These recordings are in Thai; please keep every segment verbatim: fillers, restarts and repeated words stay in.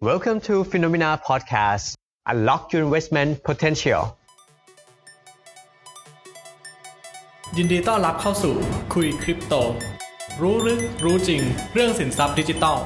Welcome to Phenomena Podcast. Unlock your investment potential. ยินดีต้อนรับเข้าสู่คุยคริปโตรู้ลึกรู้จริงเรื่องสินทรัพย์ดิจิทัล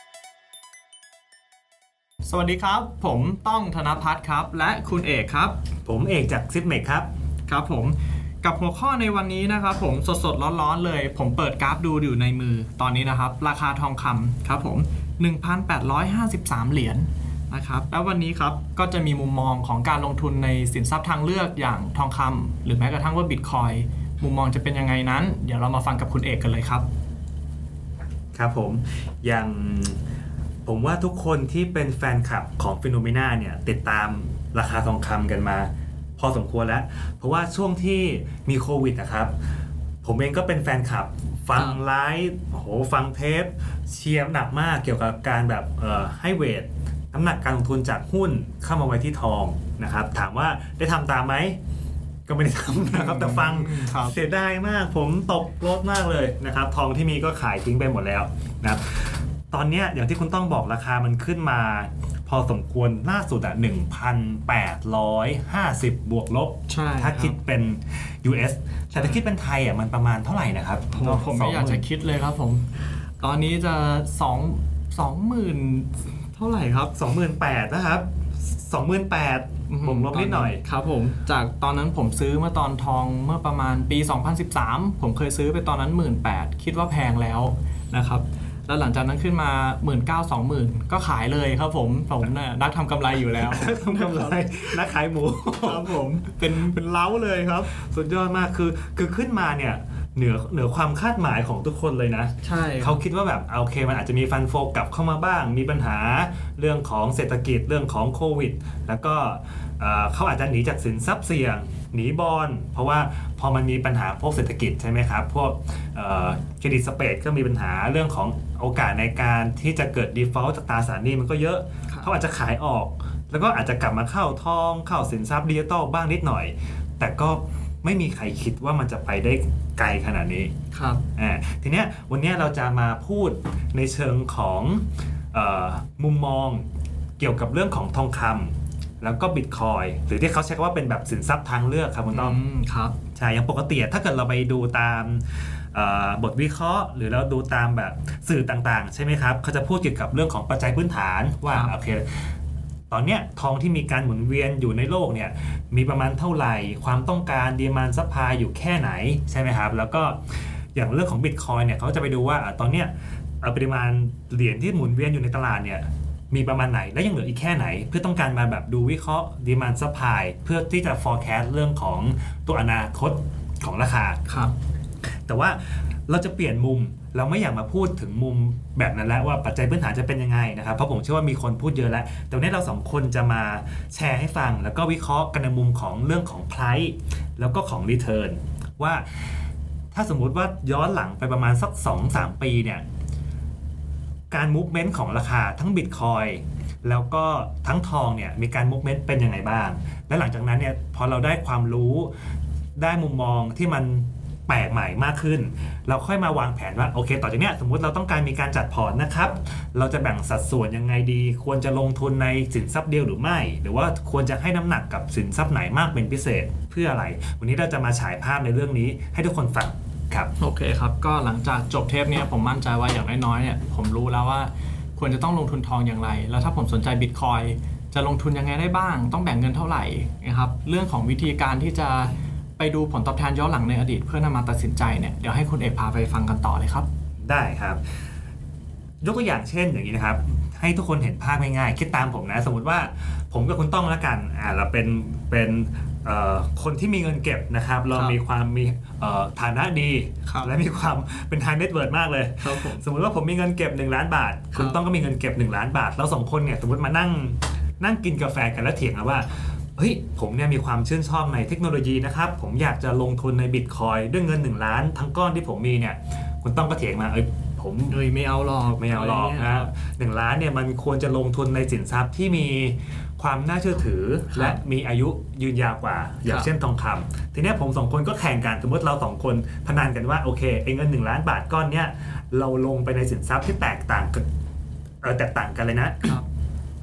สวัสดีครับผมต้องธนภัทรครับและคุณเอกครับผมเอกจากซิปเมกครับครับผมกับหัวข้อในวันนี้นะครับผมสดๆร้อนๆเลยผมเปิดกราฟดูอยู่ในมือตอนนี้นะครับราคาทองคำครับผม หนึ่งพันแปดร้อยห้าสิบสาม เหรียญนะครับแล้ววันนี้ครับก็จะมีมุมมองของการลงทุนในสินทรัพย์ทางเลือกอย่างทองคำหรือแม้กระทั่งว่า Bitcoin มุมมองจะเป็นยังไงนั้นเดี๋ยวเรามาฟังกับคุณเอกกันเลยครับครับผมอย่างผมว่าทุกคนที่เป็นแฟนคลับของ Phenomena เนี่ยติดตามราคาทองคำกันมาพอสมควรแล้วเพราะว่าช่วงที่มีโควิดนะครับผมเองก็เป็นแฟนคลับฟังไลฟ์โอ้โหฟังเทปเชียร์หนักมากเกี่ยวกับการแบบเอ่อให้เวทน้ำหนักการลงทุนจากหุ้นเข้ามาไว้ที่ทองนะครับถามว่าได้ทำตามไหมก็ไม่ได้ทำนะครับแต่ฟังเสียดายมากผมตกรถมากเลยนะครับทองที่มีก็ขายทิ้งไปหมดแล้วนะครับตอนนี้อย่างที่คุณต้องบอกราคามันขึ้นมาพอสมควรล่าสุดอ่ะ หนึ่งพันแปดร้อยห้าสิบ บวกลบถ้าคิดเป็น ยู เอส แต่ถ้าคิดเป็นไทยอ่ะมันประมาณเท่าไหร่นะครับผมผมไม่อยากจะคิดเลยครับผมตอนนี้จะสอง สองหมื่นเท่าไหร่ครับสองหมื่นแปดพัน นะครับ สองหมื่นแปดพัน ผมลบนิดหน่อยครับผมจากตอนนั้นผมซื้อเมื่อตอนทองเมื่อประมาณปีสองพันสิบสามผมเคยซื้อไปตอนนั้น หนึ่งหมื่นแปดพัน คิดว่าแพงแล้วนะครับแล้วหลังจากนั้นขึ้นมา หนึ่งหมื่นเก้าพัน สองหมื่น ก็ขายเลยครับผมผมน่ะนักทำกำไรอยู่แล้วทำกำไรนักขายหมูครับผมเป็นเป็นเล้าเลยครับสุดยอดมากคือคือขึ้นมาเนี่ยเหนือเหนือความคาดหมายของทุกคนเลยนะใช่เขาคิดว่าแบบโอเคมันอาจจะมีฟันโฟกลับเข้ามาบ้างมีปัญหาเรื่องของเศรษฐกิจเรื่องของโควิดแล้วก็เขาอาจจะหนีจากสินทรัพย์เสี่ยงหนีบอนเพราะว่าพอมันมีปัญหาพวกเศรษฐกิจใช่ไหมครับพวกเครดิตสเปรดก็มีปัญหาเรื่องของโอกาสในการที่จะเกิด default จากตราสารหนี้มันก็เยอะเขาอาจจะขายออกแล้วก็อาจจะกลับมาเข้าทองเข้าสินทรัพย์ดิจิตอลบ้างนิดหน่อยแต่ก็ไม่มีใครคิดว่ามันจะไปได้ไกลขนาดนี้ครับอ่าทีเนี้ยวันนี้เราจะมาพูดในเชิงของเอ่อมุมมองเกี่ยวกับเรื่องของทองคำแล้วก็ Bitcoin หรือที่เขาใช้คำว่าเป็นแบบสินทรัพย์ทางเลือกครับคุณต้อมครับใช่อย่างปกติถ้าเกิดเราไปดูตามบทวิเคราะห์หรือเราดูตามแบบสื่อต่างๆใช่ไหมครับเขาจะพูดเกี่ยวกับเรื่องของปัจจัยพื้นฐานว่าโอเคตอนเนี้ยทองที่มีการหมุนเวียนอยู่ในโลกเนี่ยมีประมาณเท่าไหร่ความต้องการดีมานด์ซัพพลายอยู่แค่ไหนใช่ไหมครับแล้วก็อย่างเรื่องของ Bitcoin เนี่ยเขาจะไปดูว่าตอนเนี้ยปริมาณเหรียญที่หมุนเวียนอยู่ในตลาดเนี่ยมีประมาณไหนและยังเหลืออีกแค่ไหนเพื่อต้องการมาแบบดูวิเคราะห์ดีมานด์ซัพพลายเพื่อที่จะ forecast เรื่องของตัวอนาคตของราคาครับแต่ว่าเราจะเปลี่ยนมุมเราไม่อยากมาพูดถึงมุมแบบนั้นแล้วว่าปัจจัยพื้นฐานจะเป็นยังไงนะครับเพราะผมเชื่อว่ามีคนพูดเยอะแล้วแต่วันนี้เราสองคนจะมาแชร์ให้ฟังแล้วก็วิเคราะห์กันในมุมของเรื่องของ price แล้วก็ของ return ว่าถ้าสมมุติว่าย้อนหลังไปประมาณสัก สองถึงสาม ปีเนี่ยการ movement ของราคาทั้ง Bitcoin แล้วก็ทั้งทองเนี่ยมีการ movement เป็นยังไงบ้างและหลังจากนั้นเนี่ยพอเราได้ความรู้ได้มุมมองที่มันแปลกใหม่มากขึ้นเราค่อยมาวางแผนว่าโอเคต่อจากเนี้ยสมมุติเราต้องการมีการจัดพอร์ตนะครับเราจะแบ่งสัดส่วนยังไงดีควรจะลงทุนในสินทรัพย์เดียวหรือไม่หรือว่าควรจะให้น้ำหนักกับสินทรัพย์ไหนมากเป็นพิเศษเพื่ออะไรวันนี้เราจะมาฉายภาพในเรื่องนี้ให้ทุกคนฟังครับโอเคครับก็หลังจากจบเทปนี้ผมมั่นใจว่าอย่างน้อยๆเนี่ยผมรู้แล้วว่าควรจะต้องลงทุนทองอย่างไรแล้วถ้าผมสนใจ Bitcoin จะลงทุนยังไงได้บ้างต้องแบ่งเงินเท่าไหร่นะครับเรื่องของวิธีการที่จะไปดูผลตอบแทนย้อนหลังในอดีตเพื่อนำมาตัดสินใจเนี่ยเดี๋ยวให้คุณเอกพาไปฟังกันต่อเลยครับได้ครับยกตัวอย่างเช่นอย่างนี้นะครับให้ทุกคนเห็นภาพง่ายๆคิดตามผมนะสมมติว่าผมกับคุณต้องแล้วกันอ่าเราเป็นเป็นคนที่มีเงินเก็บนะครับเรามีความมีฐานะดีและมีความเป็นไฮเน็ตเวิร์ธมากเลยสมมติว่าผมมีเงินเก็บหนึ่งล้านบาทคุณต้องก็มีเงินเก็บหนึ่งล้านบาทเราสองคนเนี่ยสมมติมานั่งนั่งกินกาแฟกันแล้วเถียงกันว่าเฮ้ยผมเนี่ยมีความชื่นชอบในเทคโนโลยีนะครับผมอยากจะลงทุนใน Bitcoin ด้วยเงินหนึ่งล้านทั้งก้อนที่ผมมีเนี่ยคุณต้องก็เถียงมาเอ้ยผมเอ้ยไม่เอาหรอกไม่เอาหรอกนะหนึ่งล้านเนี่ยมันควรจะลงทุนในสินทรัพย์ที่มีความน่าเชื่อถือและมีอายุยืนยาวกว่าอย่างเช่นทองคำทีนี้ผมสองคนก็แข่งกันสมมติเราสองคนพนันกันว่าโอเคไอ้เงินหนึ่งล้านบาทก้อนเนี้ยเราลงไปในสินทรัพย์ที่แตกต่างกันเออแตกต่างกันเลยนะ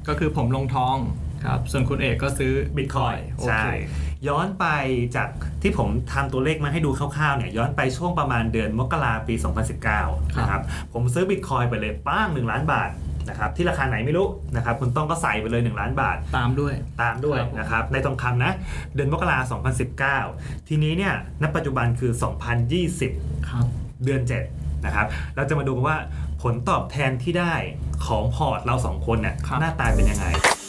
ก็คือผมลงทองครับส่วนคุณเอกก็ซื้อ Bitcoin โอใช่เคย้อนไปจากที่ผมทำตัวเลขมาให้ดูคร่าวๆเนี่ยย้อนไปช่วงประมาณเดือนมกราปีสองพันสิบเก้านะครับผมซื้อ Bitcoin ไปเลยป้างหนึ่งล้านบาทนะครับที่ราคาไหนไม่รู้นะครับคุณต้องก็ใส่ไปเลยหนึ่งล้านบาทตามด้วยตามด้วยนะครับในทองคำนะเดือนมกราสองพันสิบเก้าทีนี้เนี่ยณปัจจุบันคือสองพันยี่สิบครับเดือนเจ็ดนะครับเราจะมาดูกันว่าผลตอบแทนที่ได้ของพอร์ตเราสองคนเนี่ยหน้าตาเป็นยังไง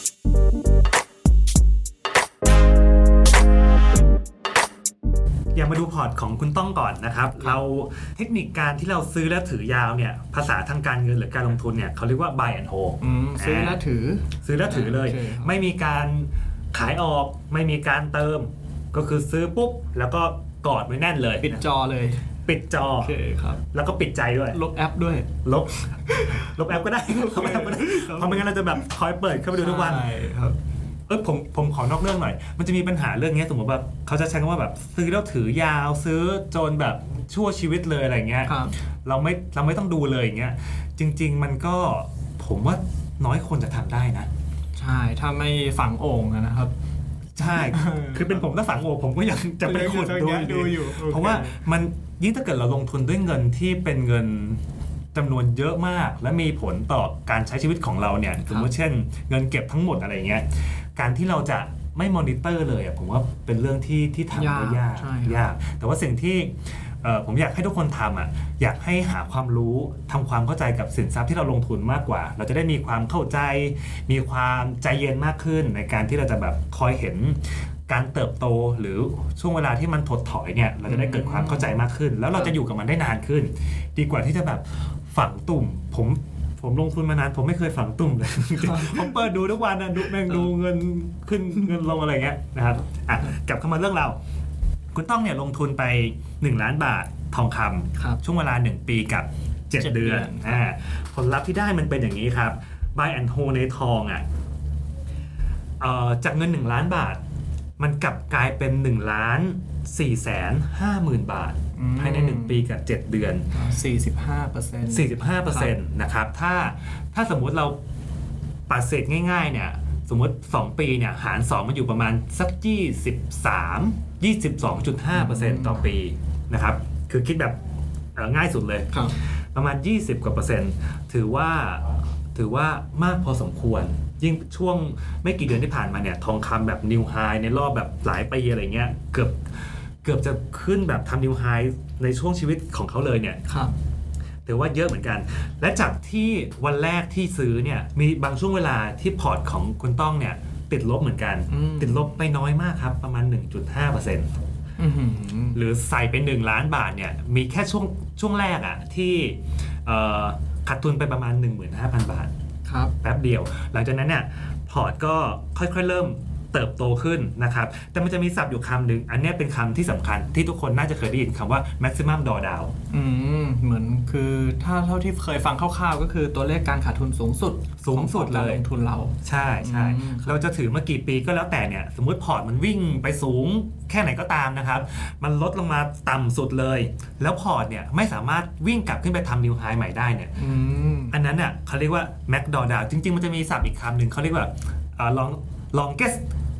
อย่ามาดูพอร์ตของคุณต้องก่อนนะครับเราเทคนิคการที่เราซื้อและถือยาวเนี่ยภาษาทางการเงินหรือการลงทุนเนี่ยเขาเรียกว่า buy and hold ซื้อและถือซื้อและถือเลยไม่มีการขายออกไม่มีการเติมก็คือซื้อปุ๊บแล้วก็กอดไว้แน่นเลยปิดจอเลยปิดจอโอเคครับแล้วก็ปิดใจด้วยลบแอปด้วยลบลบแอปก็ได้ลบแอปก็ได้เพราะไม่งั้นเราจะแบบคอยเปิดเข้าไปดูทุกวันใช่ครับเออผมผมขอนอกเรื่องหน่อยมันจะมีปัญหาเรื่องนี้สมมติแบบเขาจะใช้คำว่าแบบซื้อแล้วถือยาวซื้อจนแบบชั่วชีวิตเลยอะไรเงี้ยเราไม่เราไม่ต้องดูเลยอย่างเงี้ยจริงๆมันก็ผมว่าน้อยคนจะทำได้นะใช่ถ้าไม่ฝังโอ่งนะครับใช่คือเป็นผมถ้าฝังโอ่งผมก็ยังจะไปขุดดูอยู่เพราะว่ามันยิ่งถ้าเกิดเราลงทุนด้วยเงินที่เป็นเงินจำนวนเยอะมากและมีผลต่อการใช้ชีวิตของเราเนี่ยสมมติเช่นเงินเก็บทั้งหมดอะไรเงี้ยการที่เราจะไม่มอนิเตอร์เลยผมว่าเป็นเรื่องที่ที่ทำได้ยากยากแต่ว่าสิ่งที่ผมอยากให้ทุกคนทำอ่ะอยากให้หาความรู้ทำความเข้าใจกับสินทรัพย์ที่เราลงทุนมากกว่าเราจะได้มีความเข้าใจมีความใจเย็นมากขึ้นในการที่เราจะแบบคอยเห็นการเติบโตหรือช่วงเวลาที่มันถดถอยเนี่ยเราจะได้เกิดความเข้าใจมากขึ้นแล้วเราจะอยู่กับมันได้นานขึ้นดีกว่าที่จะแบบฝังตุ่มผมผมลงทุนมานานผมไม่เคยฝังตุ่มเลยผมเปิดดูทุกวันนะดูแม่งดูเงินขึ้นเงินลงอะไรเงี้ยนะครับอ่ะกลับเข้ามาเรื่องเราคุณต้องเนี่ยลงทุนไปหนึ่งล้านบาททองคำช่วงเวลาหนึ่งปีกับเจ็ดเดือนอ่าผลลัพธ์ที่ได้มันเป็นอย่างนี้ครับ buy and hold ในทองอ่ะเอ่อจากเงินหนึ่งล้านบาทมันกลับกลายเป็นหนึ่งล้านสี่แสนห้าหมื่นบาทภายในหนึ่งปีกับเจ็ดเดือนสี่สิบห้าเปอร์เซ็นต์สี่สิบห้าเปอร์เซ็นต์ นะครับถ้าถ้าสมมุติเราปัดเศษง่ายๆเนี่ยสมมติสองปีเนี่ยหารสองมันอยู่ประมาณสักยี่สิบสาม ยี่สิบสองจุดห้าเปอร์เซ็นต์ ต่อปีนะครับคือคิดแบบง่ายสุดเลยประมาณยี่สิบกว่าเปอร์เซ็นต์ถือว่าถือว่ามากพอสมควรยิ่งช่วงไม่กี่เดือนที่ผ่านมาเนี่ยทองคำแบบนิวไฮในรอบแบบหลายปีอะไรเงี้ยเกือบเกือบจะขึ้นแบบทำนิวไฮในช่วงชีวิตของเขาเลยเนี่ยถือว่าเยอะเหมือนกันและจากที่วันแรกที่ซื้อเนี่ยมีบางช่วงเวลาที่พอร์ตของคุณต้องเนี่ยติดลบเหมือนกันติดลบไปน้อยมากครับประมาณ หนึ่งจุดห้าเปอร์เซ็นต์ หรือใส่เป็นหนึ่งล้านบาทเนี่ยมีแค่ช่วงช่วงแรกอ่ะที่ขาดทุนไปประมาณ หนึ่งหมื่นห้าพัน บาทแป๊บเดียวหลังจากนั้นเนี่ยพอร์ตก็ค่อยๆเริ่มเติบโตขึ้นนะครับแต่มันจะมีศัพท์อยู่คำหนึ่งอันนี้เป็นคำที่สำคัญที่ทุกคนน่าจะเคยได้ยินคำว่า maximum drawdown อืมเหมือนคือถ้าเท่าที่เคยฟังคร่าวๆก็คือตัวเลขการขาดทุนสูงสุดสูงสุดเลยลงทุนเราใช่ใช่เราจะถือมากี่ปีก็แล้วแต่เนี่ยสมมติพอร์ตมันวิ่งไปสูงแค่ไหนก็ตามนะครับมันลดลงมาต่ำสุดเลยแล้วพอร์ตเนี่ยไม่สามารถวิ่งกลับขึ้นไปทำนิวไฮใหม่ได้เนี่ย อ, อันนั้นเนี่ยเขาเรียกว่า max drawdown จริงๆมันจะมีศัพท์อีกคำหนึ่งเขาเรียกว่า long longest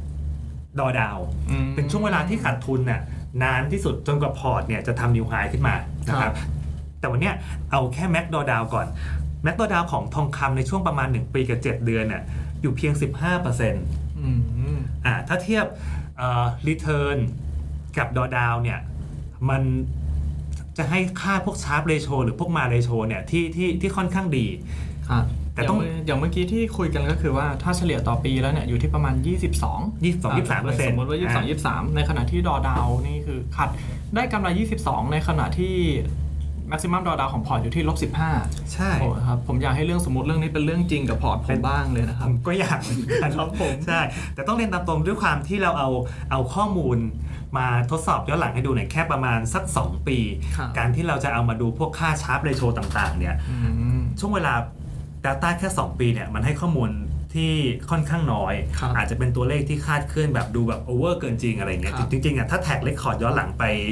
drawdown เป็นช่วงเวลาที่ขาดทุนน่ะนานที่สุดจนกว่าพอร์ตเนี่ยจะทำนิวไฮขึ้นมานะครับแต่วันนี้เอาแค่ max drawdown ก่อน max drawdown ของทองคำในช่วงประมาณหนึ่งปีกับเจ็ดเดือนน่ะอยู่เพียง สิบห้าเปอร์เซ็นต์ อืมอ่าถ้าเทียบเอ่อ return กับ drawdown เนี่ยมันจะให้ค่าพวก Sharpe ratio หรือพวก มา ratio เนี่ยที่ที่ที่ค่อนข้างดีครับแต่ต้องอย่างเมื่อกี้ที่คุยกันก็คือว่าถ้าเฉลี่ยต่อปีแล้วเนี่ยอยู่ที่ประมาณยี่สิบสองยี่สิบสอง ยี่สิบสามเปอร์เซ็นต์สมมติว่ายี่สิบสอง ยี่สิบสามในขณะที่ดอดาวนี่คือขัดได้กำไรยี่สิบสองในขณะที่ maximum drawdown ของพอร์ตอยู่ที่ลบสิบห้าใช่ครับผมอยากให้เรื่องสมมติเรื่องนี้เป็นเรื่องจริงกับพอร์ตผมบ้างเลยนะครับผมก็อยากเหมือนกันครับผมใช่แต่ต้องเรียนตามตรงด้วยความที่เราเอาเอาข้อมูลมาทดสอบย้อนหลังให้ดูในแค่ประมาณสักสองปีการที่เราจะเอามาดูพวกค่า Sharpe ratio ต่างๆเนี่ยช่วงเวลาData แค่สองปีเนี่ยมันให้ข้อมูลที่ค่อนข้างน้อยอาจจะเป็นตัวเลขที่คาดเคลื่อนแบบดูแบบโอเวอร์เกินจริงอะไรเงี้ยจริงๆอ่ะถ้าแท็กเรคคอร์ดย้อนหลังไป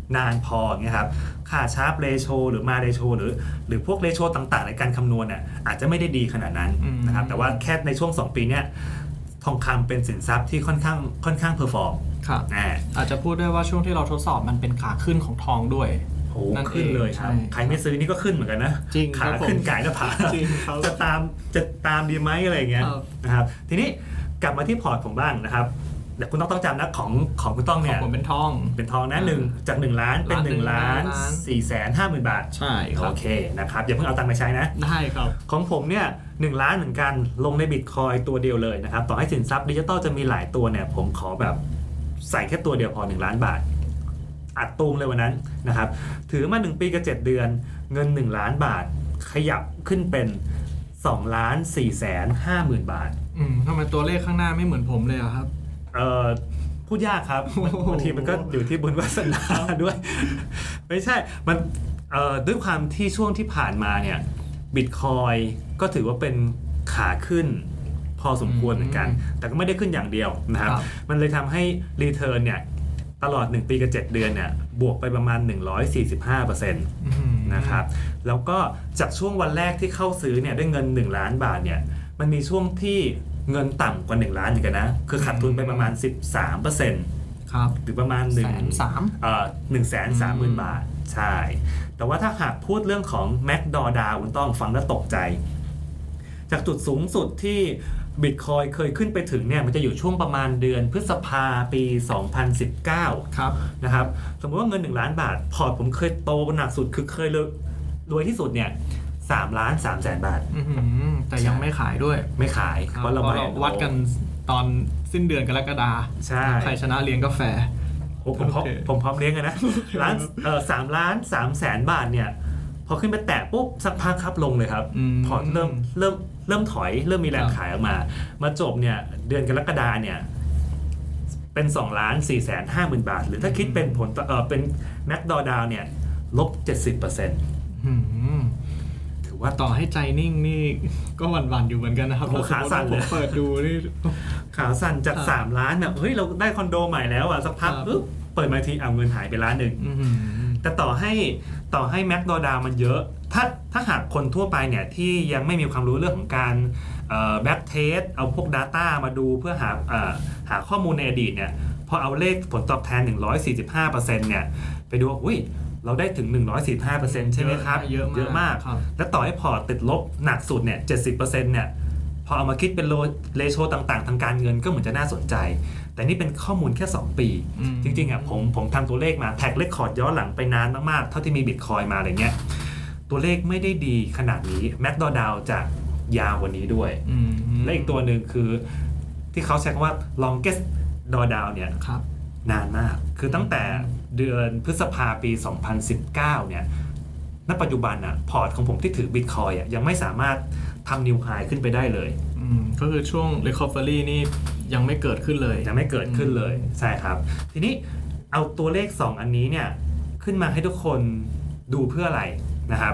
นานพออย่างเงี้ยครับค่าชาร์ปเรโชหรือมาเรโชหรือหรือพวกเรโชต่างๆในการคำนวณเนี่ยอาจจะไม่ได้ดีขนาดนั้นนะครับแต่ว่าแค่ในช่วงสองปีเนี้ยทองคำเป็นสินทรัพย์ที่ค่อนข้างค่อนข้างเพอร์ฟอร์มครับอาจจะพูดได้ว่าช่วงที่เราทดสอบมันเป็นขาขึ้นของทองด้วยโอ้ขึ้นเลยครับใครไม่ซื้อนี่ก็ขึ้นเหมือนกันนะขาขึ้นไก่หน้าผาจะตามจะตามดีไหมอะไรอย่างเงี้ยนะครับทีนี้กลับมาที่พอร์ตผมบ้างนะครับเดี๋ยวคุณต้องต้องจำนะของของคุณต้องเนี่ยผมเป็นทองเป็นทองนะหนึ่งจากหนึ่งล้านเป็นหนึ่งล้านสี่แสนห้าหมื่นบาทใช่ครับโอเคนะครับอย่าเพิ่งเอาตังค์ไปใช้นะได้ครับของผมเนี่ยหนึ่งล้านเหมือนกันลงในบิตคอยตัวเดียวเลยนะครับต่อให้สินทรัพย์ดิจิตอลจะมีหลายตัวเนี่ยผมขอแบบใส่แค่ตัวเดียวพอหนึ่งล้านบาทอัดตูมเลยวันนั้นนะครับถือมาหนึ่งปีกับเจ็ดเดือนเงินหนึ่งล้านบาทขยับขึ้นเป็นสองล้านสี่แสนห้าหมื่นบาทอืมทำไมตัวเลขข้างหน้าไม่เหมือนผมเลยอะครับเอ่อพูดยากครับบางทีมันก็อยู่ที่บุญวาสนาด้วยไม่ใช่มันเอ่อด้วยความที่ช่วงที่ผ่านมาเนี่ยบิตคอยก็ถือว่าเป็นขาขึ้นพอสมควรเหมือนกันแต่ก็ไม่ได้ขึ้นอย่างเดียวนะครับมันเลยทำให้รีเทิร์นเนี่ยตลอดหนึ่งปีกับเจ็ดเดือนเนี่ยบวกไปประมาณ หนึ่งร้อยสี่สิบห้าเปอร์เซ็นต์ นะครับแล้วก็จากช่วงวันแรกที่เข้าซื้อเนี่ยด้วยเงินหนึ่งล้านบาทเนี่ยมันมีช่วงที่เงินต่ำกว่าหนึ่งล้านอยู่กันนะคือขาดทุนไปประมาณ สิบสามเปอร์เซ็นต์ครับหรือประมาณหนึ่งแสนสามเอ่อ หนึ่งแสนสามหมื่น บาทใช่แต่ว่าถ้าหากพูดเรื่องของ แม็ก ดอ ดาว คุณต้องฟังแล้วตกใจจากจุดสูงสุดที่บิตคอยเคยขึ้นไปถึงเนี่ยมันจะอยู่ช่วงประมาณเดือนพฤษภาปีสองพันสิบเก้าครับนะครับสมมติว่าเงินหนึ่งล้านบาทพอร์ตผมเคยโตหนักสุดคือเคยรวยที่สุดเนี่ยสามล้านสามแสนบาทแต่ยังไม่ขายด้วยไม่ขายเพราะเราวัดกันตอนสิ้นเดือนกรกฎาคมใช่ใครชนะเลี้ยงกาแฟผมผมผมพร้อมเลี้ยงกันนะล้านเออสามล้านสามแสนบาทเนี่ยพอขึ้นไปแตะปุ๊บสักพักครับลงเลยครับพอเริ่มเริ่มเริ่มถอยเริ่มมีแรงขายออกมามาจบเนี่ยเดือนกรกฎาเนี่ยเป็นสองล้านสี่แสนห้าหมื่นบาทหรือถ้าคิดเป็นผลเออเป็นแม็กดอดาวเนี่ยลบ เจ็ดสิบเปอร์เซ็นต์ ถือว่าต่อให้ใจนิ่งนี่ก็หวั่นๆอยู่เหมือนกันนะครับขาสั่นเลยเปิดดูนี่ขาสั่นจากสามล้านแบบเฮ้ยเราได้คอนโดใหม่แล้วอ่ะสักพักปุ๊บเปิดมาทีเอาเงินหายไปล้านนึงแต่ต่อให้ต่อให้แม็กดอดาวมันเยอะถ้าถ้าหากคนทั่วไปเนี่ยที่ยังไม่มีความรู้เรื่องของการแบ็กเทสเอาพวก Data มาดูเพื่อหาหาข้อมูลในอดีตเนี่ยพอเอาเลขผลตอบแทน หนึ่งร้อยสี่สิบห้าเปอร์เซ็นต์ เนี่ยไปดูอุ้ยเราได้ถึง หนึ่งร้อยสี่สิบห้าเปอร์เซ็นต์ ใช่ไหมครับเยอะเยอะมากและต่อให้พอร์ตติดลบหนักสุดเนี่ย เจ็ดสิบเปอร์เซ็นต์ เนี่ยพอเอามาคิดเป็นเรโชต่างๆทางการเงินก็เหมือนจะน่าสนใจแต่นี่เป็นข้อมูลแค่สองปีจริงๆอ่ะผมผมทำตัวเลขมาแท็กเรคคอร์ดย้อนหลังไปนานมากๆเท่าที่มีบิตคอยมาอะไรเงี้ยตัวเลขไม่ได้ดีขนาดนี้แม็กดอดาวจะยาวกว่านี้ด้วยและอีกตัวหนึ่งคือที่เขาใช้คำว่า longest drawdown เนี่ยนานมากคือตั้งแต่เดือนพฤษภาปีสองพันสิบเก้าเนี่ยณปัจจุบันอ่ะพอร์ตของผมที่ถือบิตคอยอ่ะยังไม่สามารถทำนิวไฮขึ้นไปได้เลยก็คือช่วง recovery นี่ยังไม่เกิดขึ้นเลยยังไม่เกิดขึ้นเลยใช่ครับทีนี้เอาตัวเลขสองอันนี้เนี่ยขึ้นมาให้ทุกคนดูเพื่ออะไรนะครับ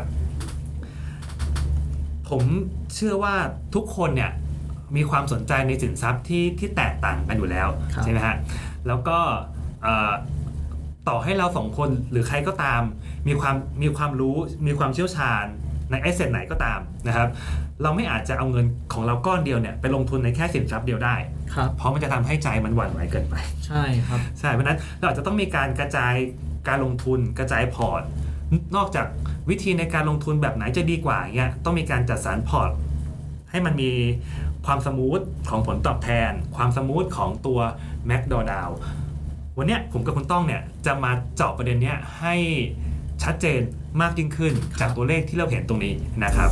ผมเชื่อว่าทุกคนเนี่ยมีความสนใจในสินทรัพย์ที่ที่แตกต่างกันอยู่แล้วใช่ไหมฮะแล้วก็ต่อให้เราสองคนหรือใครก็ตามมีความมีความรู้มีความเชี่ยวชาญในแอสเซทไหนก็ตามนะครับเราไม่อาจจะเอาเงินของเราก้อนเดียวเนี่ยไปลงทุนในแค่สินทรัพย์เดียวได้เพราะมันจะทำให้ใจมันหวั่นไหวเกินไปใช่ครับใช่เพราะนั้นเราอาจจะต้องมีการกระจายการลงทุนกระจายพอร์ตนอกจากวิธีในการลงทุนแบบไหนจะดีกว่าเงี้ยต้องมีการจัดสรรพอร์ตให้มันมีความสมูทของผลตอบแทนความสมูทของตัวแม็กดอดาววันนี้ผมกับคุณต้องเนี่ยจะมาเจาะประเด็นเนี้ยให้ชัดเจนมากยิ่งขึ้นจากตัวเลขที่เราเห็นตรงนี้นะครับ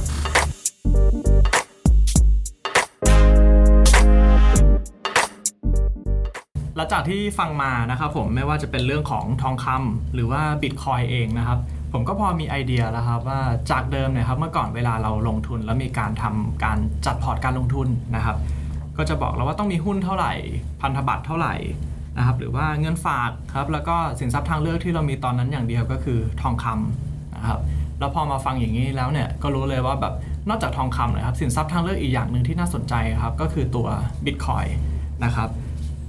หลังจากที่ฟังมานะครับผมไม่ว่าจะเป็นเรื่องของทองคำหรือว่าบิตคอยเองนะครับผมก็พอมีไอเดียแล้วครับว่าจากเดิมเนี่ยครับเมื่อก่อนเวลาเราลงทุนแล้วมีการทำการจัดพอร์ตการลงทุนนะครับก็จะบอกเราว่าต้องมีหุ้นเท่าไหร่พันธบัตรเท่าไหร่นะครับหรือว่าเงินฝากครับแล้วก็สินทรัพย์ทางเลือกที่เรามีตอนนั้นอย่างเดียวก็คือทองคำนะครับแล้วพอมาฟังอย่างนี้แล้วเนี่ยก็รู้เลยว่าแบบนอกจากทองคำนะครับสินทรัพย์ทางเลือกอีกอย่างนึงที่น่าสนใจครับก็คือตัว Bitcoin นะครับ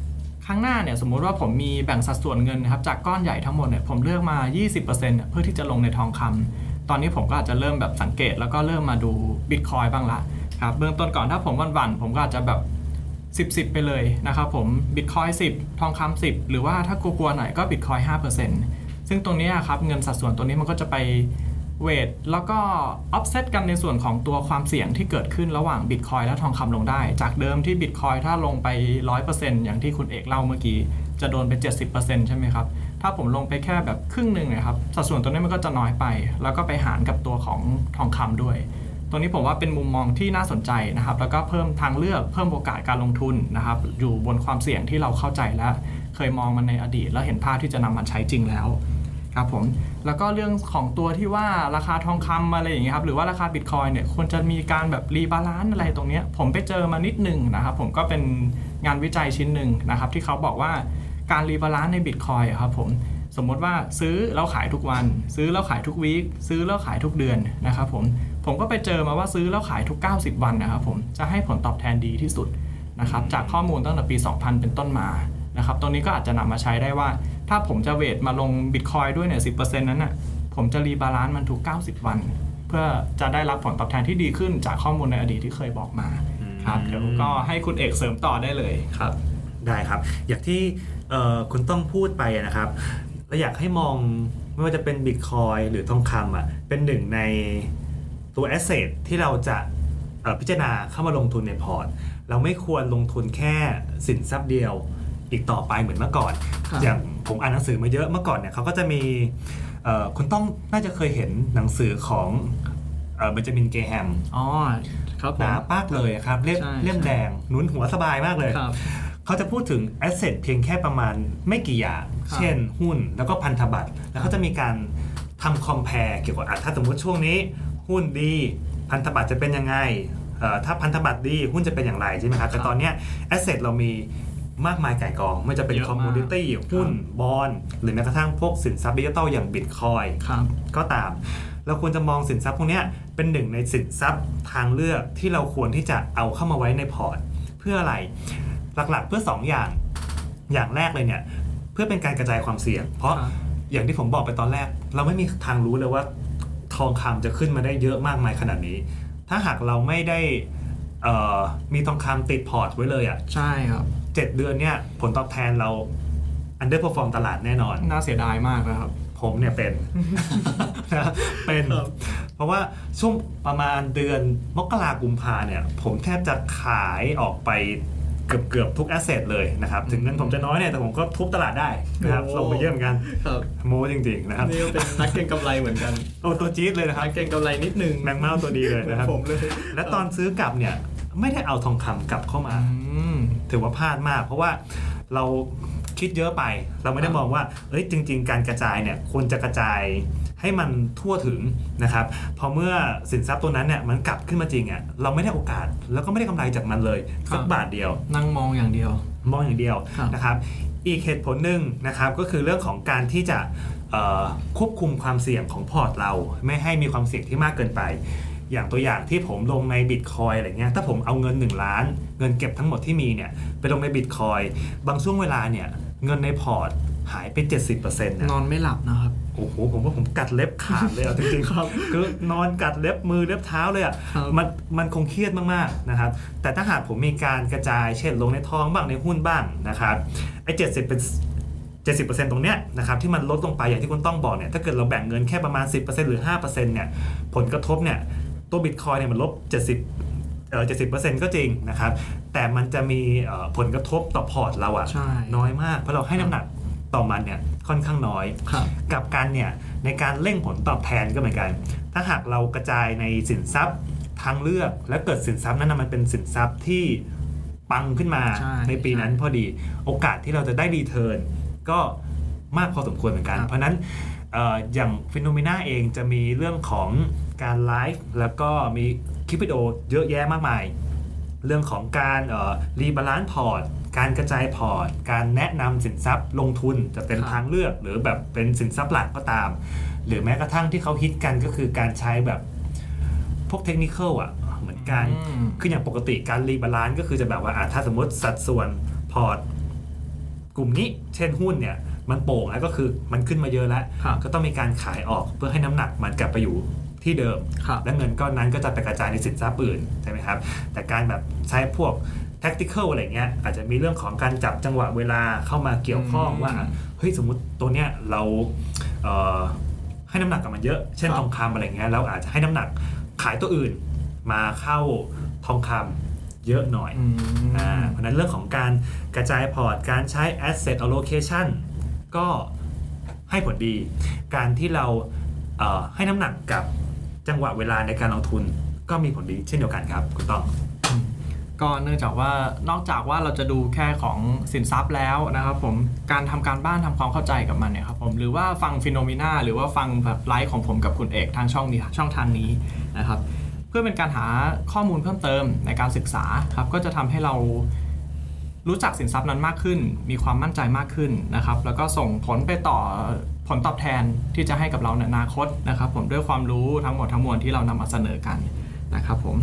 ครั้งหน้าเนี่ยสมมุติว่าผมมีแบ่งสัดส่วนเงินนะครับจากก้อนใหญ่ทั้งหมดเนี่ยผมเลือกมา ยี่สิบเปอร์เซ็นต์ เพื่อที่จะลงในทองคำตอนนี้ผมก็อาจจะเริ่มแบบสังเกตแล้วก็เริ่มมาดู Bitcoin บ้างละครับเบื้องต้นก่อนถ้าผมวันๆผมก็อาจจะแบบสิบ สิบไปเลยนะครับผม Bitcoin สิบทองคำสิบหรือว่าถ้ากลัวๆหน่อยก็ Bitcoin ห้าเปอร์เซ็นต์ ซึ่งตรงนี้ครับเงินสัดส่วนตัวนี้มันก็จะไปเวทแล้วก็ offset กันในส่วนของตัวความเสี่ยงที่เกิดขึ้นระหว่าง Bitcoin และทองคำลงได้จากเดิมที่ Bitcoin ถ้าลงไป หนึ่งร้อยเปอร์เซ็นต์ อย่างที่คุณเอกเล่าเมื่อกี้จะโดนไป เจ็ดสิบเปอร์เซ็นต์ ใช่ไหมครับถ้าผมลงไปแค่แบบครึ่งหนึ่งนะครับสัดส่วนตัวนี้มันก็จะน้อยไปแล้วก็ไปหารกับตัวของทองคำด้วยตรงนี้ผมว่าเป็นมุมมองที่น่าสนใจนะครับแล้วก็เพิ่มทางเลือกเพิ่มโอกาสการลงทุนนะครับอยู่บนความเสี่ยงที่เราเข้าใจและเคยมองมันในอดีตแล้วเห็นภาพที่จะนำมาใช้จริงแล้วครับผมแล้วก็เรื่องของตัวที่ว่าราคาทองคำอะไรอย่างเงี้ยครับหรือว่าราคาบิตคอยน์เนี่ยควรจะมีการแบบรีบาลานซ์อะไรตรงนี้ผมไปเจอมานิดนึงนะครับผมก็เป็นงานวิจัยชิ้นหนึ่งนะครับที่เขาบอกว่าการรีบาลานซ์ในบิตคอยน์ครับผมสมมติว่าซื้อแล้วขายทุกวันซื้อแล้วขายทุกวีคซื้อแล้วขายทุกเดือนนะครับผมผมก็ไปเจอมาว่าซื้อแล้วขายทุกเก้าสิบวันนะครับผมจะให้ผลตอบแทนดีที่สุดนะครับจากข้อมูลตั้งแต่ปีสองพันเป็นต้นมานะครับตรงนี้ก็อาจจะนำมาใช้ได้ว่าถ้าผมจะเวทมาลง Bitcoin ด้วยเนี่ย สิบเปอร์เซ็นต์ นั้นน่ะผมจะรีบาลานซ์มันทุกเก้าสิบวันเพื่อจะได้รับผลตอบแทนที่ดีขึ้นจากข้อมูลในอดีตที่เคยบอกมาครับเดี๋ยวก็ให้คุณเอกเสริมต่อได้เลยครับได้ครับอย่างที่คุณต้องพูดไปนะครับเราอยากให้มองไม่ว่าจะเป็น Bitcoin หรือทองคำอ่ะเป็นหนึ่งในตัวแอสเซทที่เราจะพิจารณาเข้ามาลงทุนในพอร์ตเราไม่ควรลงทุนแค่สินทรัพย์เดียวอีกต่อไปเหมือนเมื่อก่อนอย่างผมอ่านหนังสือมาเยอะเมื่อก่อนเนี่ยเขาก็จะมีคุณต้องน่าจะเคยเห็นหนังสือของเบนจามิน เกแฮมอ๋อครับหนาปากเลยครับเล่มเล่มแดงหนุนหัวสบายมากเลยเขาจะพูดถึงแอสเซทเพียงแค่ประมาณไม่กี่อย่างเช่นหุ้นแล้วก็พันธบัตรแล้วเขาจะมีการทำคอมแพร์เกี่ยวกับถ้าสมมติช่วงนี้หุ้นดีพันธบัตรจะเป็นยังไงถ้าพันธบัตรดีหุ้นจะเป็นอย่างไรใช่ไหมครับแต่ตอนนี้แอสเซทเรามีมากมายก่ายกองไม่จะเป็นคอมมูนิตี้หุ้นบอนด์หรือแม้กระทั่งพวกสินทรัพย์ดิจิทัลอย่างบิตคอยน์ก็ตามเราควรจะมองสินทรัพย์พวกนี้เป็นหนึ่งในสินทรัพย์ทางเลือกที่เราควรที่จะเอาเข้ามาไว้ในพอร์ตเพื่ออะไรหลักๆเพื่อสองอย่างอย่างแรกเลยเนี่ยเพื่อเป็นการกระจายความเสี่ยงเพราะอย่างที่ผมบอกไปตอนแรกเราไม่มีทางรู้เลยว่าทองคำจะขึ้นมาได้เยอะมากมายขนาดนี้ถ้าหากเราไม่ได้มีทองคำติดพอร์ตไว้เลยอ่ะใช่ครับเจ็ดเดือนเนี่ยผลตอบแทนเรา underperform ตลาดแน่นอนน่าเสียดายมากนะครับผมเนี่ยเป็น เป็นเพราะว่าช่วงประมาณเดือนมกราคมกุมภาเนี่ยผมแทบจะขายออกไปเกือบเกือบทุกแอสเซทเลยนะครับถึงเงินผมจะน้อยเนี่ยแต่ผมก็ทุบตลาดได้นะครับลงไปเยอะเหมือนกันโม้จริงๆนะครับนี่ก็เป็นนักเก็งกำไรเหมือนกันโอ้ตัวจี๊ดเลยนะครับนักเก็งกำไรนิดนึงแมงเม่าตัวดีเลยนะครับผมเลยและตอนซื้อกลับเนี่ยไม่ได้เอาทองคำกลับเข้ามาถือว่าพลาดมากเพราะว่าเราคิดเยอะไปเราไม่ได้มองว่าเอ้ยจริงๆการกระจายเนี่ยควรจะกระจายให้มันทั่วถึงนะครับพอเมื่อสินทรัพย์ตัวนั้นเนี่ยมันกลับขึ้นมาจริงอ่ะเราไม่ได้โอกาสแล้วก็ไม่ได้กำไรจากมันเลยสักบาทเดียวนั่งมองอย่างเดียวมองอย่างเดียวนะครับอีกเหตุผลหนึ่งนะครับก็คือเรื่องของการที่จะควบคุมความเสี่ยงของพอร์ตเราไม่ให้มีความเสี่ยงที่มากเกินไปอย่างตัวอย่างที่ผมลงใน Bitcoin อะไรเงี้ยถ้าผมเอาเงินหนึ่งล้านเงินเก็บทั้งหมดที่มีเนี่ยไปลงใน Bitcoin บางช่วงเวลาเนี่ยเงินในพอร์ตหายไป เจ็ดสิบเปอร์เซ็นต์นอนไม่หลับนะครับโอ้โหผมว่าผมกัดเล็บขาดเลยอ่ะจริงๆครับคือนอนกัดเล็บมือเล็บเท้าเลยอ่ะมันมันคงเครียดมากๆนะครับแต่ถ้าหากผมมีการกระจายเช่นลงในทองบ้างในหุ้นบ้างนะครับไอ้เจ็ดสิบเป็นเจ็ดสิบเปอร์เซ็นต์ ตรงเนี้ยนะครับที่มันลดลงไปอย่างที่คุณต้องบอกเนี่ยถ้าเกิดเราแบ่งเงินแค่ประมาณ สิบเปอร์เซ็นต์ หรือ ห้าเปอร์เซ็นต์ เนี่ยผลกระทบเนี่ยตัว Bitcoin เนี่ยมันลบเจ็ดสิบเอ่อ เจ็ดสิบเปอร์เซ็นต์ ก็จริงนะครับแต่มันจะมีผลกระทบต่อพอร์ตเราอ่ะน้อยมากเพราะเราให้น้ำหนักต่อมันเนี่ยค่อนข้างน้อยกับการเนี่ยในการเร่งผลตอบแทนก็เหมือนกันถ้าหากเรากระจายในสินทรัพย์ทางเลือกและเกิดสินทรัพย์นั้นมันเป็นสินทรัพย์ที่ปังขึ้นมาใน, ในปีนั้นพอดีโอกาสที่เราจะได้รีเทิร์นก็มากพอสมควรเหมือนกันเพราะนั้น เอ่อ อย่างฟิโนเมนาเองจะมีเรื่องของการไลฟ์แล้วก็มีคลิปวิดีโอเยอะแยะมากมายเรื่องของการเอ่อรีบาลานซ์พอร์ตการกระจายพอร์ตการแนะนำสินทรัพย์ลงทุนจะเป็นทางเลือกหรือแบบเป็นสินทรัพย์หลักก็ตามหรือแม้กระทั่งที่เขาฮิตกันก็คือการใช้แบบพวกเทคนิคอ่ะเหมือนกันคืออย่างปกติการรีบาลานซ์ก็คือจะแบบว่าถ้าสมมติสัดส่วนพอร์ตกลุ่มนี้เช่นหุ้นเนี่ยมันโป่งแล้วก็คือมันขึ้นมาเยอะแล้วก็ต้องมีการขายออกเพื่อให้น้ำหนักมันกลับไปอยู่ที่เดิมและเงินก้อนนั้นก็จะไปกระจายในสินทรัพย์อื่นใช่ไหมครับแต่การแบบใช้พวก tactical อะไรเงี้ยอาจจะมีเรื่องของการจับจังหวะเวลาเข้ามาเกี่ยวข้องว่าเฮ้ยสมมติตัวเนี้ยเราเอ่อให้น้ำหนักกับมันเยอะเช่นทองคำอะไรเงี้ยเราอาจจะให้น้ำหนักขายตัวอื่นมาเข้าทองคำเยอะหน่อยอ่าเพราะนั้นเรื่องของการกระจายพอร์ตการใช้ asset allocation ก็ให้ผลดีการที่เราเอ่อให้น้ำหนักกับจังหวะเวลาในการลงทุนก็มีผลดีเช่นเดียวกันครับคุณต้องก็เนื่องจากว่านอกจากว่าเราจะดูแค่ของสินทรัพย์แล้วนะครับผมการทำการบ้านทำความเข้าใจกับมันเนี่ยครับผมหรือว่าฟังฟิโนเมนาหรือว่าฟังแบบไลฟ์ของผมกับคุณเอกทางช่องนี้ช่องทางนี้นะครับเพื่อเป็นการหาข้อมูลเพิ่มเติมในการศึกษาครับก็จะทำให้เรารู้จักสินทรัพย์นั้นมากขึ้นมีความมั่นใจมากขึ้นนะครับแล้วก็ส่งผลไปต่อผลตอบแทนที่จะให้กับเราในอนาคตนะครับผมด้วยความรู้ทั้งหมดทั้งมวลที่เรานำมาเสนอกันนะครับผม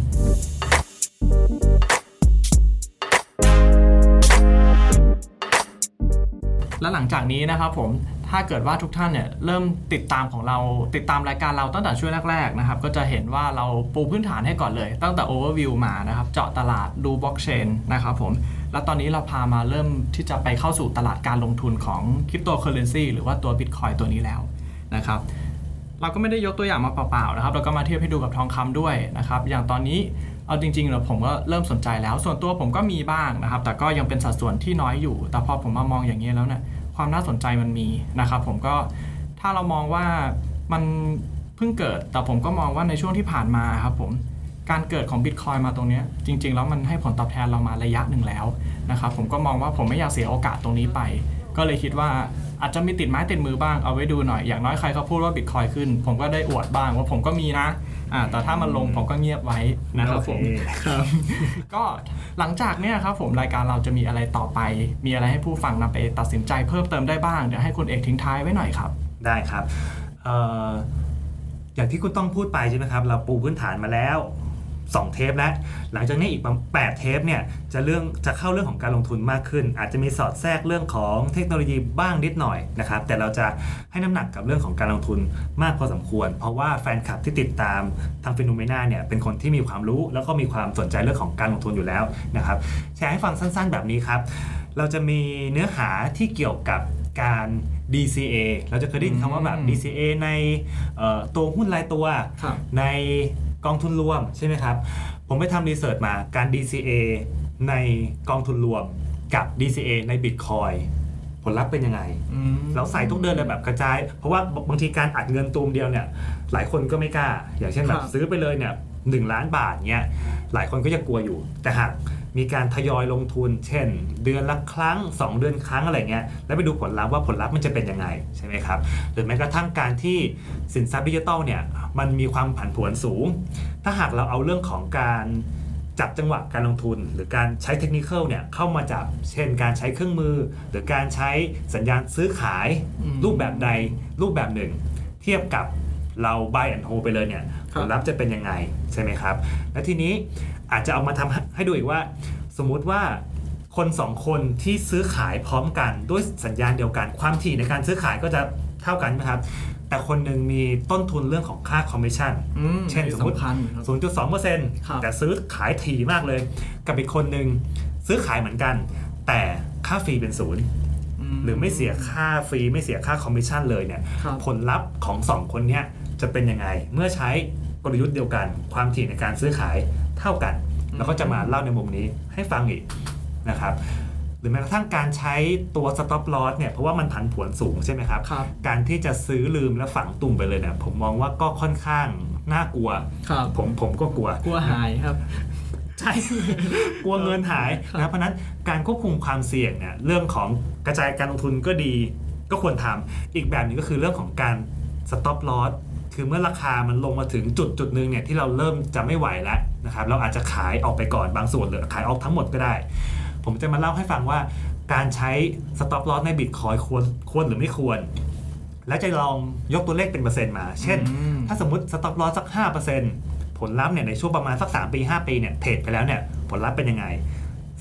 และหลังจากนี้นะครับผมถ้าเกิดว่าทุกท่านเนี่ยเริ่มติดตามของเราติดตามรายการเราตั้งแต่ช่วงแรกๆนะครับก็จะเห็นว่าเราปูพื้นฐานให้ก่อนเลยตั้งแต่ overview มานะครับเจาะตลาดดูบล็อกเชนนะครับผมแล้วตอนนี้เราพามาเริ่มที่จะไปเข้าสู่ตลาดการลงทุนของคริปโตเคอเรนซีหรือว่าตัว Bitcoin ตัวนี้แล้วนะครับเราก็ไม่ได้ยกตัวอย่างมาเปล่าๆนะครับเราก็มาเทียบให้ดูกับทองคำด้วยนะครับอย่างตอนนี้เอาจริงๆแล้วผมก็เริ่มสนใจแล้วส่วนตัวผมก็มีบ้างนะครับแต่ก็ยังเป็นสัดส่วนที่น้อยอยู่แต่พอผมมามองอย่างนี้แล้วเนี่ยความน่าสนใจมันมีนะครับผมก็ถ้าเรามองว่ามันเพิ่งเกิดแต่ผมก็มองว่าในช่วงที่ผ่านมาครับผมการเกิดของ Bitcoin มาตรงนี้จริงๆแล้วมันให้ผลตอบแทนเรามาระยะหนึ่งแล้วนะครับผมก็มองว่าผมไม่อยากเสียโอกาสตรงนี้ไปก็เลยคิดว่าอาจจะมีติดไม้ติดมือบ้างเอาไว้ดูหน่อยอย่างน้อยใครเขาพูดว่า Bitcoin ขึ้นผมก็ได้อวดบ้างว่าผมก็มีนะอ่าแต่ถ้ามันลงผมก็เงียบไว้นะครับผมครับก็หลังจากเนี้ยครับผมรายการเราจะมีอะไรต่อไปมีอะไรให้ผู้ฟังนำไปตัดสินใจเพิ่มเติมได้บ้างเดี๋ยวให้คุณเอกทิ้งท้ายไว้หน่อยครับได้ครับเอ่ออย่างที่คุณต้องพูดไปใช่ไหมครับเราปูพื้นฐานมาแล้วสองเทปแล้วหลังจากนี้อีกประมาณแปดเทปเนี่ยจะเรื่องจะเข้าเรื่องของการลงทุนมากขึ้นอาจจะมีสอดแทรกเรื่องของเทคโนโลยีบ้างนิดหน่อยนะครับแต่เราจะให้น้ำหนักกับเรื่องของการลงทุนมากพอสมควรเพราะว่าแฟนคลับที่ติดตามทางฟิโนเมนาเนี่ยเป็นคนที่มีความรู้แล้วก็มีความสนใจเรื่องของการลงทุนอยู่แล้วนะครับแชร์ให้ฟังสั้นๆแบบนี้ครับเราจะมีเนื้อหาที่เกี่ยวกับการ ดี ซี เอ เราจะเคยได้ยินคำว่าแบบ ดี ซี เอ ในตัวหุ้นรายตัวในกองทุนรวมใช่ไหมครับผมไปทำรีเสิร์ชมาการ ดี ซี เอ ในกองทุนรวมกับ ดี ซี เอ ใน Bitcoin ผลลัพธ์เป็นยังไงเราใส่ทุกเดือนเลยแบบกระจายเพราะว่าบางทีการอัดเงินตูมเดียวเนี่ยหลายคนก็ไม่กล้าอย่างเช่นแบบซื้อไปเลยเนี่ยหนึ่งล้านบาทเงี้ยหลายคนก็ยังกลัวอยู่แต่หากมีการทยอยลงทุนเช่นเดือนละครั้งสองเดือนครั้งอะไรเงี้ยแล้วไปดูผลลัพธ์ว่าผลลัพธ์มันจะเป็นยังไงใช่ไหมครับหรือแม้กระทั่งการที่สินทรัพย์ดิจิทัลเนี่ยมันมีความผันผวนสูงถ้าหากเราเอาเรื่องของการจับจังหวะการลงทุนหรือการใช้เทคนิคเนี่ยเข้ามาจับเช่นการใช้เครื่องมือหรือการใช้สัญญาณซื้อขายรูปแบบใดรูปแบบหนึ่งเทียบกับเรา buy and hold ไปเลยเนี่ยผลลัพธ์จะเป็นยังไงใช่ไหมครับและทีนี้อาจจะเอามาทำให้ดูอีกว่าสมมุติว่าคนสองคนที่ซื้อขายพร้อมกันด้วยสัญญาณเดียวกันความถี่ในการซื้อขายก็จะเท่ากันนะครับแต่คนหนึ่งมีต้นทุนเรื่องของค่าคอมมิชชั่นเช่นสมมติ ศูนย์จุดสองเปอร์เซ็นต์ แต่ซื้อขายถี่มากเลยกับอีกคนหนึ่งซื้อขายเหมือนกันแต่ค่าฟรีเป็นศูนย์หรือไม่เสียค่าฟรีไม่เสียค่าคอมมิชชั่นเลยเนี่ยผลลัพธ์ของสองคนนี้จะเป็นยังไงเมื่อใช้กลยุทธ์เดียวกันความถี่ในการซื้อขายเท่ากันแล้วก็จะมาเล่าในมุมนี้ให้ฟังอีกนะครับหรือแม้กระทั่งการใช้ตัว stop loss เนี่ยเพราะว่ามันผันผวนสูงใช่ไหมครับการที่จะซื้อลืมแล้วฝังตุ่มไปเลยเนี่ยผมมองว่าก็ค่อนข้างน่ากลัวผมผมก็กลัวกลัวหายครับใช่กลัวเงินหายนะเพราะนั้นการควบคุมความเสี่ยงเนี่ยเรื่องของกระจายการลงทุนก็ดีก็ควรทำอีกแบบนึงก็คือเรื่องของการ stop lossคือเมื่อราคามันลงมาถึงจุดจุดนึงเนี่ยที่เราเริ่มจะไม่ไหวแล้วนะครับเราอาจจะขายออกไปก่อนบางส่วนหรือขายออกทั้งหมดก็ได้ผมจะมาเล่าให้ฟังว่าการใช้ stop loss ใน Bitcoin ควรควรหรือไม่ควรและจะลองยกตัวเลขเป็นเปอร์เซ็นต์มาเช่นถ้าสมมุติ stop loss สัก ห้าเปอร์เซ็นต์ ผลลัพธ์เนี่ยในช่วงประมาณสักสามปีห้าปีเนี่ยเทรดไปแล้วเนี่ยผลลัพธ์เป็นยังไง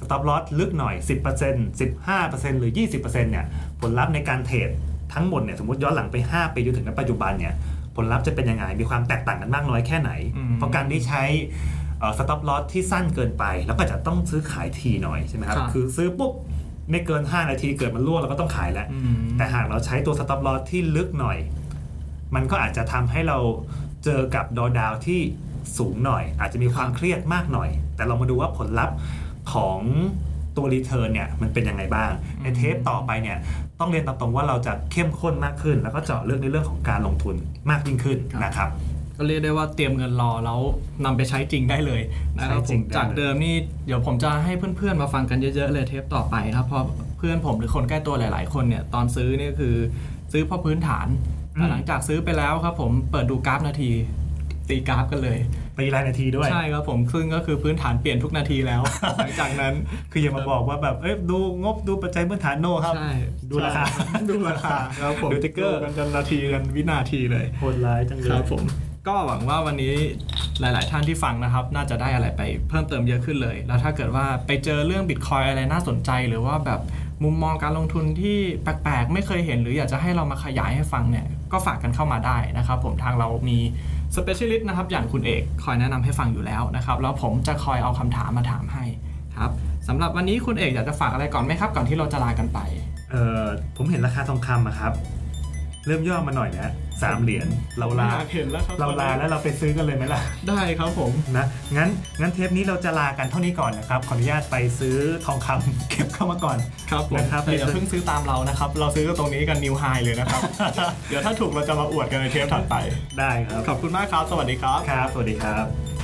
stop loss ลึกหน่อย สิบเปอร์เซ็นต์ สิบห้าเปอร์เซ็นต์ หรือ ยี่สิบเปอร์เซ็นต์ เนี่ยผลลัพธ์ในการเทรดทั้งหมดเนี่ยสมมติย้อนหลังไปห้าปีจนถึงณปัจจุบันเนี่ยผลลัพธ์จะเป็นยังไงมีความแตกต่างกันมากน้อยแค่ไหนเพราะการที่ใช้stop loss ที่สั้นเกินไปแล้วก็จะต้องซื้อขายทีหน่อยใช่ไหมครับคือซื้อปุ๊บไม่เกินห้านาทีเกิดมันร่วงเราก็ต้องขายแล้วแต่หากเราใช้ตัว stop loss ที่ลึกหน่อยมันก็อาจจะทำให้เราเจอกับดอดาวที่สูงหน่อยอาจจะมีความเครียดมากหน่อยแต่เรามาดูว่าผลลัพธ์ของตัว return เนี่ยมันเป็นยังไงบ้างในเทปต่อไปเนี่ยต้องเรียนตรงๆว่าเราจะเข้มข้นมากขึ้นแล้วก็เจาะลึกในเรื่องของการลงทุนมากยิ่งขึ้นนะครับก็เรียกได้ว่าเตรียมเงินรอแล้วนำไปใช้จริงได้เลยนะครับผมจากเดิมนี่เดี๋ยวผมจะให้เพื่อนๆมาฟังกันเยอะๆเลยเทปต่อไปครับเพราะเพื่อนผมหรือคนใกล้ตัวหลายๆคนเนี่ยตอนซื้อนี่คือซื้อเพราะพื้นฐานแต่หลังจากซื้อไปแล้วครับผมเปิดดูกราฟนาทีตีกราฟกันเลยตีรายนาทีด้วยใช่ครับผมซึ่งก็คือพื้นฐานเปลี่ยนทุกนาทีแล้วหลังจากนั้นคืออย่ามาบอกว่าแบบเอ้ยดูงบดูปัจจัยพื้นฐานโนครับดูราคาดูราคาครับผมดูติ๊กเกอร์กันจนนาทีกันวินาทีเลยโหดร้ายจังเลยครับผมก็หวังว่าวันนี้หลายๆท่านที่ฟังนะครับน่าจะได้อะไรไปเพิ่มเติมเยอะขึ้นเลยแล้วถ้าเกิดว่าไปเจอเรื่อง Bitcoin อะไรน่าสนใจหรือว่าแบบมุมมองการลงทุนที่แปลกๆไม่เคยเห็นหรืออยากจะให้เรามาขยายให้ฟังเนี่ยก็ฝากกันเข้ามาได้นะครับผมทางเรามี Specialist นะครับอย่างคุณเอกคอยแนะนำให้ฟังอยู่แล้วนะครับแล้วผมจะคอยเอาคำถามมาถามให้ครับสำหรับวันนี้คุณเอกอยากจะฝากอะไรก่อนไหมครับก่อนที่เราจะลากันไปเอ่อผมเห็นราคาทองคำอะครับเริ่มย่อมาหน่อยนะสามเหรียญเราลาเราลาแล้วเราไปซื้อกันเลยไหมล่ะได้ครับผมนะงั้นงั้นเทปนี้เราจะลากันเท่านี้ก่อนนะครับขออนุญาตไปซื้อทองคำเก็บเข้ามาก่อนครับนะครับอย่าเพิ่งซื้อตามเรานะครับเราซื้อตรงนี้กันนิวไฮเลยนะครับเดี๋ยวถ้าถูกเราจะมาอวดกันในเทปถัดไปได้ครับขอบคุณมากครับสวัสดีครับครับสวัสดีครับ